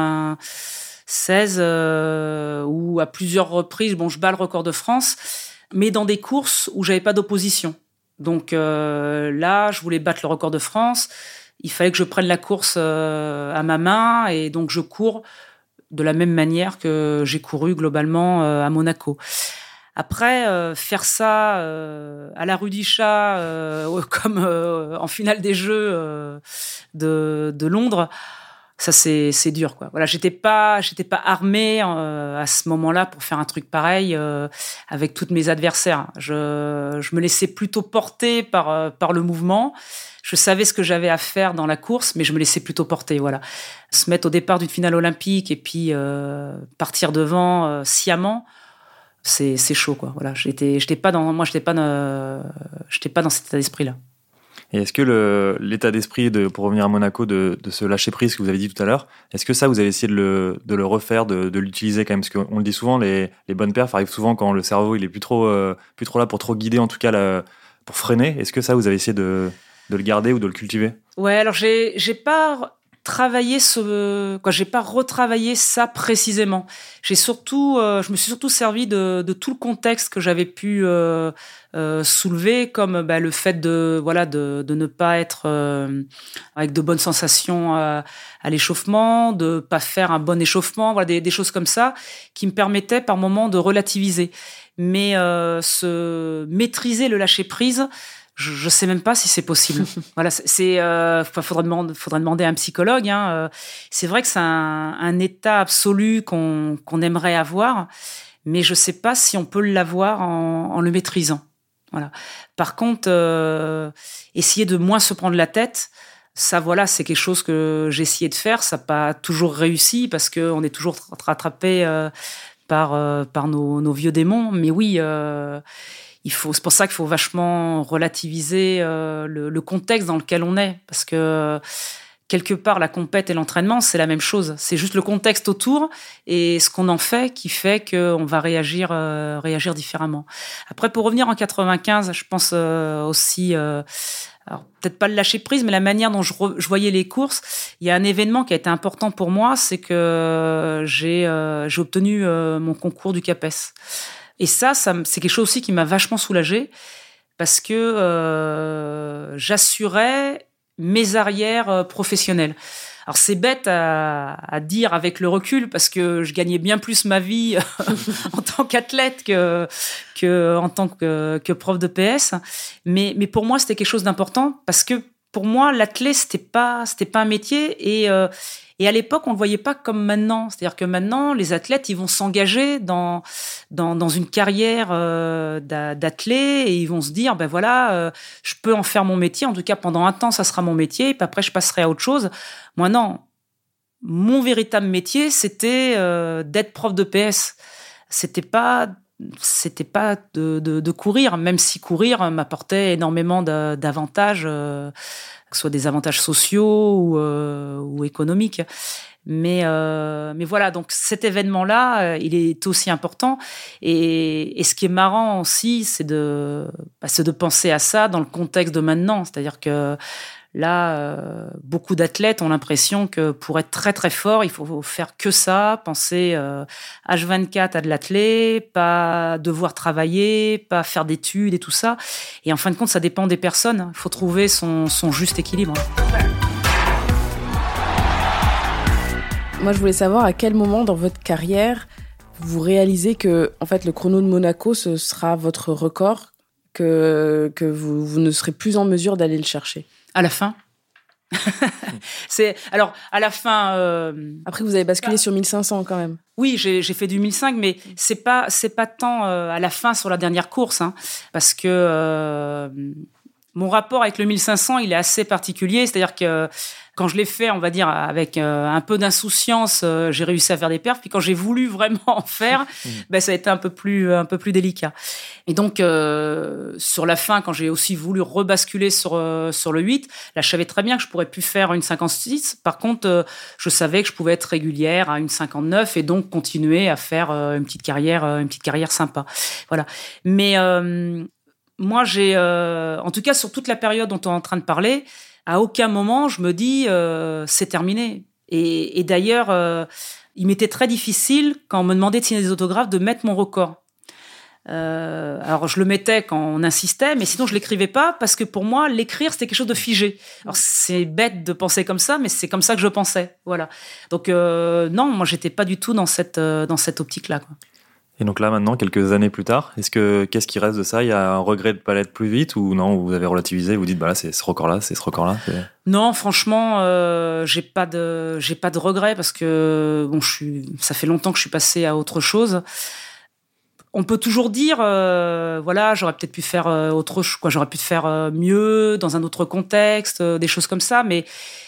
96 où à plusieurs reprises, je bats le record de France, mais dans des courses où j'avais pas d'opposition. Donc là, je voulais battre le record de France. Il fallait que je prenne la course à ma main, et donc je cours de la même manière que j'ai couru globalement à Monaco. Après, faire ça à la Rudisha, comme en finale des Jeux de Londres, ça c'est dur, quoi. Voilà, j'étais pas armée à ce moment-là pour faire un truc pareil avec tous mes adversaires. Je me laissais plutôt porter par le mouvement. Je savais ce que j'avais à faire dans la course, mais je me laissais plutôt porter. Voilà, se mettre au départ d'une finale olympique et puis partir devant sciemment, c'est chaud, quoi. Voilà, j'étais pas dans cet état d'esprit-là. Et est-ce que l'état d'esprit pour revenir à Monaco, de ce lâcher prise que vous avez dit tout à l'heure, est-ce que ça, vous avez essayé de le refaire, de l'utiliser quand même? Parce qu'on le dit souvent, les bonnes perfs arrivent souvent quand le cerveau il est plus trop là pour trop guider, en tout cas pour freiner. Est-ce que ça, vous avez essayé de le garder ou de le cultiver? Ouais, alors j'ai pas j'ai pas retravaillé ça précisément. Je me suis surtout servi de tout le contexte que j'avais pu soulever, comme le fait de ne pas être avec de bonnes sensations à l'échauffement, de pas faire un bon échauffement, voilà, des choses comme ça qui me permettaient par moments de relativiser. Mais se maîtriser le lâcher prise, je sais même pas si c'est possible. Voilà, faudrait demander à un psychologue. C'est vrai que c'est un état absolu qu'on aimerait avoir, mais je sais pas si on peut l'avoir en le maîtrisant. Voilà. Par contre, essayer de moins se prendre la tête, ça, voilà, c'est quelque chose que j'ai essayé de faire. Ça n'a pas toujours réussi parce qu'on est toujours rattrapé par nos vieux démons. Mais oui, c'est pour ça qu'il faut vachement relativiser le contexte dans lequel on est. Parce que quelque part, la compète et l'entraînement, c'est la même chose. C'est juste le contexte autour et ce qu'on en fait qui fait qu'on va réagir différemment. Après, pour revenir en 95, je pense aussi... alors, peut-être pas le lâcher prise, mais la manière dont je voyais les courses. Il y a un événement qui a été important pour moi, c'est que j'ai obtenu mon concours du CAPES. Et ça, c'est quelque chose aussi qui m'a vachement soulagée parce que j'assurais mes arrières professionnelles. Alors, c'est bête à dire avec le recul parce que je gagnais bien plus ma vie en tant qu'athlète que en tant que prof de PS. Mais pour moi, c'était quelque chose d'important parce que pour moi, l'athlète, c'était pas un métier et à l'époque, on le voyait pas comme maintenant. C'est-à-dire que maintenant, les athlètes, ils vont s'engager dans une carrière d'athlète et ils vont se dire, ben voilà, je peux en faire mon métier. En tout cas, pendant un temps, ça sera mon métier. Et puis après, je passerai à autre chose. Moi, non. Mon véritable métier, c'était d'être prof de PS. C'était pas de courir, même si courir m'apportait énormément d'avantages, que ce soit des avantages sociaux ou économiques. Mais voilà, donc cet événement-là, il est aussi important. Et ce qui est marrant aussi, c'est de penser à ça dans le contexte de maintenant. C'est-à-dire que là, beaucoup d'athlètes ont l'impression que pour être très très fort, il faut faire que ça, penser H24 à de l'athlète, pas devoir travailler, pas faire d'études et tout ça. Et en fin de compte, ça dépend des personnes. Il faut trouver son juste équilibre. Moi, je voulais savoir à quel moment dans votre carrière vous réalisez que, en fait, le chrono de Monaco, ce sera votre record, que vous ne serez plus en mesure d'aller le chercher. À la fin. Alors, à la fin... Après, vous avez basculé sur 1500 quand même. Oui, j'ai fait du 1005, mais c'est pas tant à la fin sur la dernière course, parce que mon rapport avec le 1500, il est assez particulier. C'est-à-dire que quand je l'ai fait, on va dire, avec un peu d'insouciance, j'ai réussi à faire des perfs. Puis quand j'ai voulu vraiment en faire, ça a été un peu plus délicat. Et donc, sur la fin, quand j'ai aussi voulu rebasculer sur le 8, là, je savais très bien que je pourrais plus faire une 56. Par contre, je savais que je pouvais être régulière à une 59 et donc continuer à faire une petite carrière sympa. Voilà. Mais moi, en tout cas, sur toute la période dont on est en train de parler, à aucun moment je me dis c'est terminé. Et d'ailleurs, il m'était très difficile quand on me demandait de signer des autographes de mettre mon record. Alors je le mettais quand on insistait, mais sinon je l'écrivais pas parce que pour moi l'écrire c'était quelque chose de figé. Alors c'est bête de penser comme ça, mais c'est comme ça que je pensais. Voilà. Donc non, moi j'étais pas du tout dans cette optique-là, quoi. Et donc là, maintenant, quelques années plus tard, qu'est-ce qui reste de ça ? Il y a un regret de ne pas aller plus vite ou non, vous avez relativisé, vous dites, bah là, c'est ce record-là, c'est ce record-là. Non, franchement, j'ai pas de regret parce que bon, ça fait longtemps que je suis passée à autre chose. On peut toujours dire, voilà, j'aurais peut-être pu faire autre chose, quoi, j'aurais pu faire mieux dans un autre contexte, des choses comme ça, mais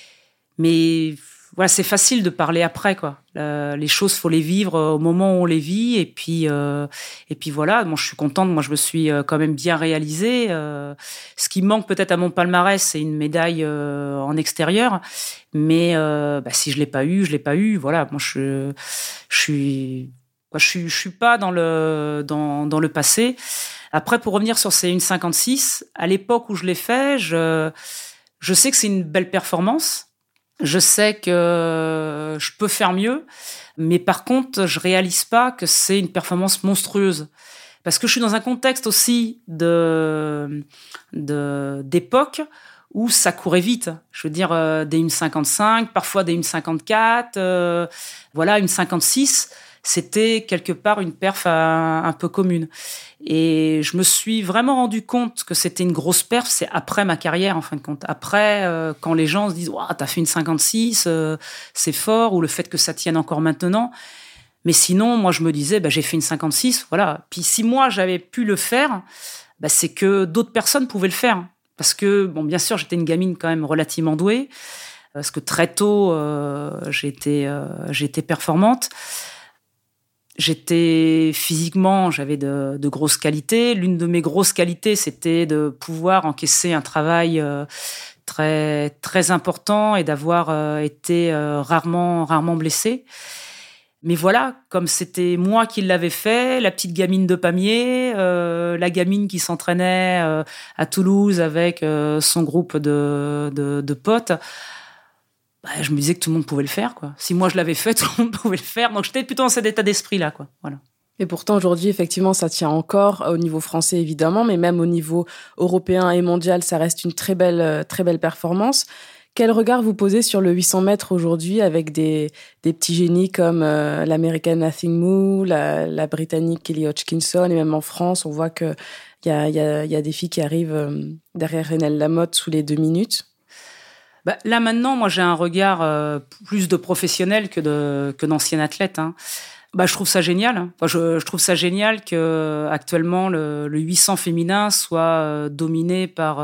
voilà, c'est facile de parler après, quoi. Les choses, faut les vivre au moment où on les vit, et puis voilà. Moi, je suis contente. Moi, je me suis quand même bien réalisée. Ce qui manque peut-être à mon palmarès, c'est une médaille en extérieur. Mais si je l'ai pas eu, je l'ai pas eu. Voilà. Moi, je suis pas dans le passé. Après, pour revenir sur ces 1,56, à l'époque où je l'ai fait, je sais que c'est une belle performance. Je sais que je peux faire mieux, mais par contre, je réalise pas que c'est une performance monstrueuse. Parce que je suis dans un contexte aussi d'époque où ça courait vite. Je veux dire, des 1,55, parfois des 1,54, voilà, 1,56. C'était quelque part une perf un peu commune. Et je me suis vraiment rendu compte que c'était une grosse perf, c'est après ma carrière, en fin de compte. Après, quand les gens se disent « Waouh, t'as fait une 56, c'est fort », ou le fait que ça tienne encore maintenant. Mais sinon, moi, je me disais « J'ai fait une 56, voilà ». Puis si moi, j'avais pu le faire, c'est que d'autres personnes pouvaient le faire. Parce que, bon, bien sûr, j'étais une gamine quand même relativement douée, parce que très tôt, j'ai été performante. Physiquement, j'avais de grosses qualités. L'une de mes grosses qualités, c'était de pouvoir encaisser un travail très, très important et d'avoir été rarement blessée. Mais voilà, comme c'était moi qui l'avais fait, la petite gamine de Pamiers, la gamine qui s'entraînait à Toulouse avec son groupe de potes, je me disais que tout le monde pouvait le faire, quoi. Si moi je l'avais fait, tout le monde pouvait le faire. Donc j'étais plutôt dans cet état d'esprit-là, quoi. Voilà. Et pourtant, aujourd'hui, effectivement, ça tient encore au niveau français, évidemment, mais même au niveau européen et mondial, ça reste une très belle performance. Quel regard vous posez sur le 800 mètres aujourd'hui avec des petits génies comme l'Américaine Nathing Moo, la Britannique Kelly Hodgkinson, et même en France, on voit qu'il y a des filles qui arrivent derrière Renelle Lamotte sous les 2 minutes. Là, maintenant, moi, j'ai un regard plus de professionnel que d'ancien athlète, hein. Je trouve ça génial. Enfin, je trouve ça génial que actuellement le 800 féminin soit dominé par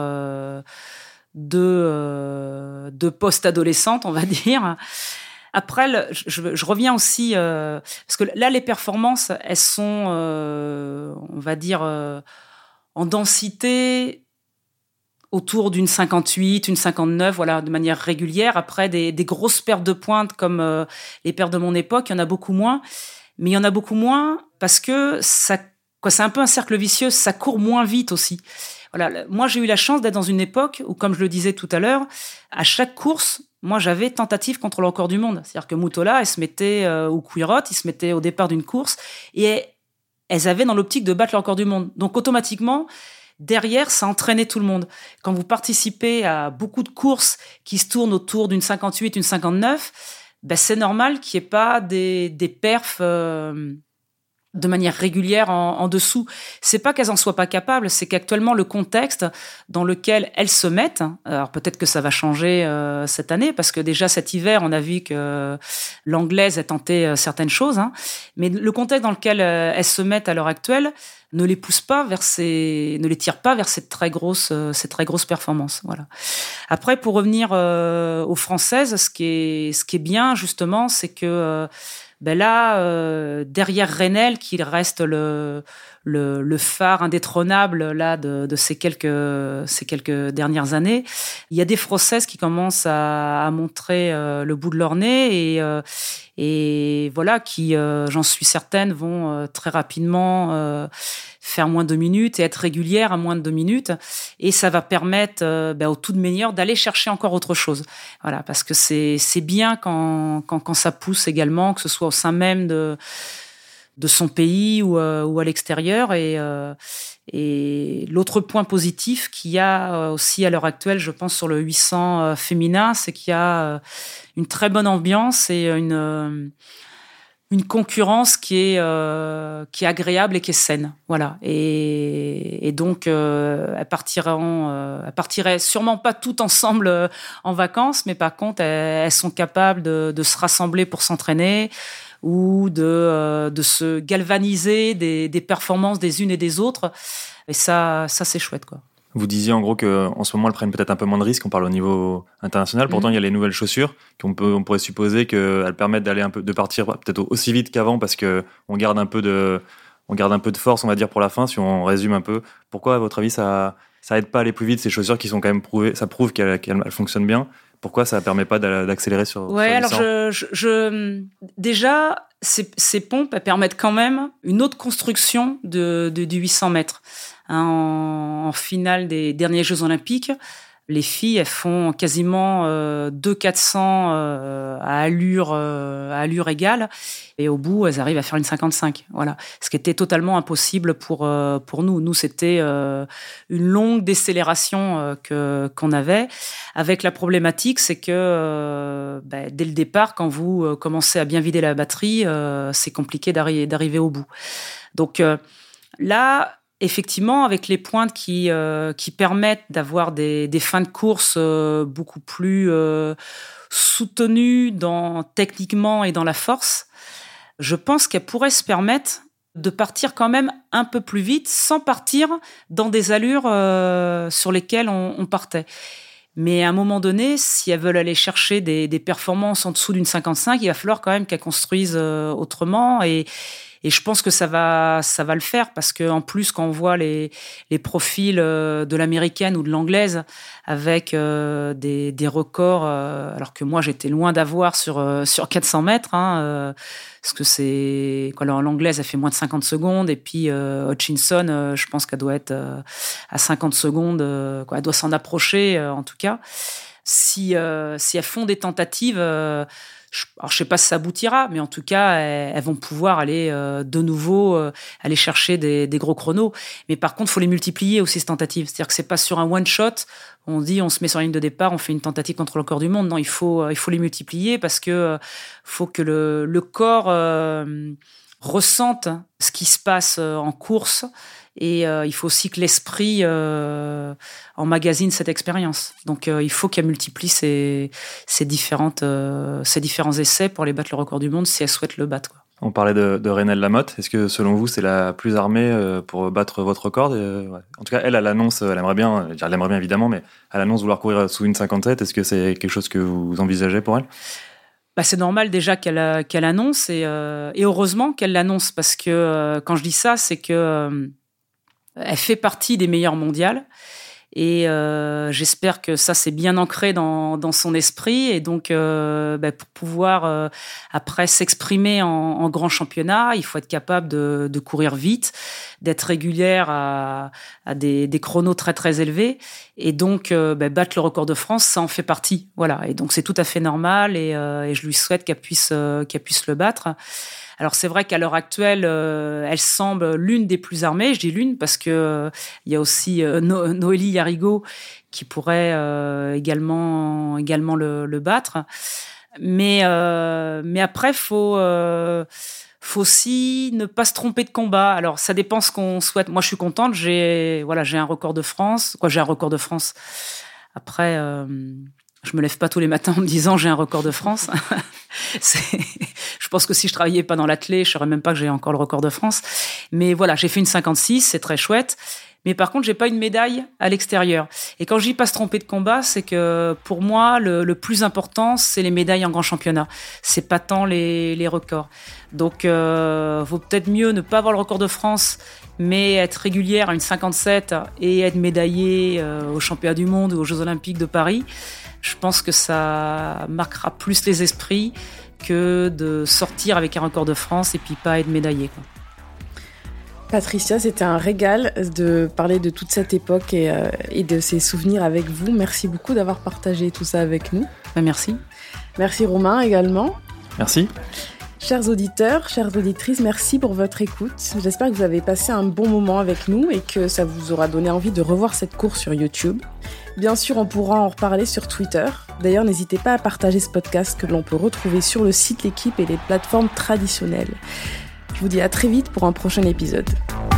deux post-adolescentes, on va dire. Après, je reviens aussi parce que là, les performances, elles sont, on va dire, en densité autour d'une 58, une 59, voilà, de manière régulière. Après, des grosses pertes de pointe comme les pertes de mon époque, il y en a beaucoup moins. Mais il y en a beaucoup moins parce que c'est un peu un cercle vicieux, ça court moins vite aussi. Voilà, moi, j'ai eu la chance d'être dans une époque où, comme je le disais tout à l'heure, à chaque course, moi, j'avais tentative contre le record du monde. C'est-à-dire que Moutola, elle se mettait, ou Couirot, ils se mettaient au départ d'une course et elles avaient dans l'optique de battre le record du monde. Donc, automatiquement, derrière, ça entraînait tout le monde. Quand vous participez à beaucoup de courses qui se tournent autour d'une 58, une 59, c'est normal qu'il n'y ait pas des perfs de manière régulière en dessous. C'est pas qu'elles en soient pas capables, c'est qu'actuellement, le contexte dans lequel elles se mettent, alors peut-être que ça va changer cette année, parce que déjà cet hiver, on a vu que l'anglaise a tenté certaines choses, hein, mais le contexte dans lequel elles se mettent à l'heure actuelle ne les pousse pas ne les tire pas vers cette très grosse performance. Voilà. Après, pour revenir aux Françaises, ce qui est bien justement, c'est que là, derrière Renelle, qui reste le phare indétrônable là de ces quelques dernières années, il y a des Françaises qui commencent à montrer le bout de leur nez et voilà, qui, j'en suis certaine, vont très rapidement faire moins de 2 minutes et être régulière à moins de 2 minutes. Et ça va permettre aux toutes meilleures d'aller chercher encore autre chose. Voilà, parce que c'est bien quand ça pousse également, que ce soit au sein même de son pays ou à l'extérieur. Et l'autre point positif qu'il y a aussi à l'heure actuelle, je pense, sur le 800 féminin, c'est qu'il y a une très bonne ambiance et une concurrence qui est agréable et qui est saine. Voilà. Et donc, elles partiraient sûrement pas toutes ensemble en vacances, mais par contre, elles sont capables de se rassembler pour s'entraîner ou de se galvaniser des performances des unes et des autres. Et ça c'est chouette, quoi. Vous disiez en gros qu'en ce moment, elles prennent peut-être un peu moins de risques, on parle au niveau international. Pourtant, il y a les nouvelles chaussures on pourrait supposer qu'elles permettent de partir peut-être aussi vite qu'avant parce qu'on garde un peu de force, on va dire, pour la fin, si on résume un peu. Pourquoi, à votre avis, ça aide pas à aller plus vite, ces chaussures qui sont quand même prouvées, ça prouve qu'elles fonctionnent bien? Pourquoi ça permet pas d'accélérer sur alors déjà, ces pompes, elles permettent quand même une autre construction du 800 mètres. En finale des derniers Jeux Olympiques, Les filles, elles font quasiment 2,400 à allure égale, et au bout, elles arrivent à faire une 55. Voilà, ce qui était totalement impossible pour nous. Nous, c'était une longue décélération qu'on avait. Avec la problématique, c'est que dès le départ, quand vous commencez à bien vider la batterie, c'est compliqué d'arriver au bout. Donc là, effectivement, avec les pointes qui permettent d'avoir des fins de course beaucoup plus soutenues techniquement et dans la force, je pense qu'elle pourrait se permettre de partir quand même un peu plus vite sans partir dans des allures sur lesquelles on partait. Mais à un moment donné, si elles veulent aller chercher des performances en dessous d'une 55, il va falloir quand même qu'elles construisent autrement, et je pense que ça va le faire, parce que en plus, quand on voit les profils de l'américaine ou de l'anglaise avec des records, alors que moi j'étais loin d'avoir sur 400 mètres, parce que c'est l'anglaise elle fait moins de 50 secondes, et puis Hutchinson, je pense qu'elle doit être à 50 secondes, elle doit s'en approcher en tout cas. Si elles font des tentatives, alors je sais pas si ça aboutira, mais en tout cas, elles vont pouvoir aller de nouveau aller chercher des gros chronos. Mais par contre, faut les multiplier aussi, ces tentatives. C'est-à-dire que c'est pas sur un one shot. On dit, on se met sur la ligne de départ, on fait une tentative contre le corps du monde. Non, il faut les multiplier, parce que faut que le corps ressente ce qui se passe en course. Et il faut aussi que l'esprit emmagasine cette expérience. Donc, il faut qu'elle multiplie ces différents essais pour aller battre le record du monde, si elle souhaite le battre, quoi. On parlait de Reynel Lamotte. Est-ce que, selon vous, c'est la plus armée pour battre votre record? Ouais. En tout cas, elle annonce, elle aimerait bien évidemment, mais elle annonce vouloir courir sous une 57. Est-ce que c'est quelque chose que vous envisagez pour elle? C'est normal déjà qu'elle annonce, et heureusement qu'elle l'annonce, parce que quand je dis ça, c'est que elle fait partie des meilleures mondiales, et j'espère que ça c'est bien ancré dans son esprit, et donc pour pouvoir après s'exprimer en grand championnat, il faut être capable de courir vite, d'être régulière à des chronos très très élevés, et donc battre le record de France, ça en fait partie, voilà. Et donc c'est tout à fait normal, et je lui souhaite qu'elle puisse le battre. Alors c'est vrai qu'à l'heure actuelle, elle semble l'une des plus armées. Je dis l'une parce que il y a aussi Noélie Yarigo qui pourrait également le battre. Mais après faut aussi ne pas se tromper de combat. Alors ça dépend ce qu'on souhaite. Moi je suis contente. J'ai un record de France. J'ai un record de France. Après. Je me lève pas tous les matins en me disant j'ai un record de France. Je pense que si je travaillais pas dans l'athlé, je saurais même pas que j'ai encore le record de France. Mais voilà, j'ai fait une 56, c'est très chouette. Mais par contre, j'ai pas une médaille à l'extérieur. Et quand je dis pas se tromper de combat, c'est que pour moi, le plus important, c'est les médailles en grand championnat. C'est pas tant les records. Donc, vaut peut-être mieux ne pas avoir le record de France, mais être régulière à une 57 et être médaillée aux championnats du monde ou aux Jeux Olympiques de Paris. Je pense que ça marquera plus les esprits que de sortir avec un record de France et puis pas être médaillé, quoi. Patricia, c'était un régal de parler de toute cette époque et de ses souvenirs avec vous. Merci beaucoup d'avoir partagé tout ça avec nous. Merci. Merci Romain également. Merci. Chers auditeurs, chères auditrices, merci pour votre écoute. J'espère que vous avez passé un bon moment avec nous et que ça vous aura donné envie de revoir cette course sur YouTube. Bien sûr, on pourra en reparler sur Twitter. D'ailleurs, n'hésitez pas à partager ce podcast que l'on peut retrouver sur le site L'Équipe et les plateformes traditionnelles. Je vous dis à très vite pour un prochain épisode.